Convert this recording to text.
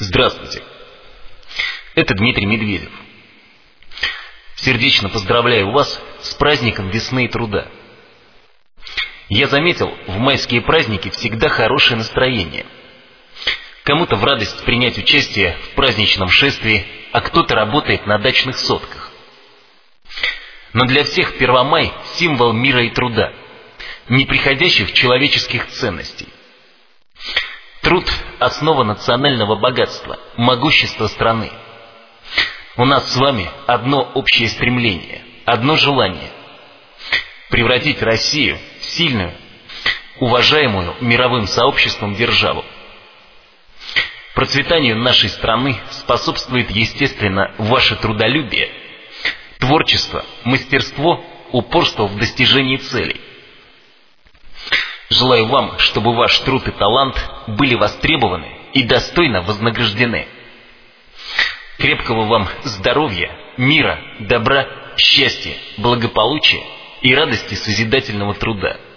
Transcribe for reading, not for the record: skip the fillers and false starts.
Здравствуйте. Это Дмитрий Медведев. Сердечно поздравляю вас с праздником весны и труда. Я заметил, в майские праздники всегда хорошее настроение. Кому-то в радость принять участие в праздничном шествии, а кто-то работает на дачных сотках. Но для всех Первомай – символ мира и труда, неприходящих человеческих ценностей. Труд – основа национального богатства, могущества страны. У нас с вами одно общее стремление, одно желание – превратить Россию в сильную, уважаемую мировым сообществом державу. Процветанию нашей страны способствует, естественно, ваше трудолюбие, творчество, мастерство, упорство в достижении целей. Желаю вам, чтобы ваш труд и талант были востребованы и достойно вознаграждены. Крепкого вам здоровья, мира, добра, счастья, благополучия и радости созидательного труда.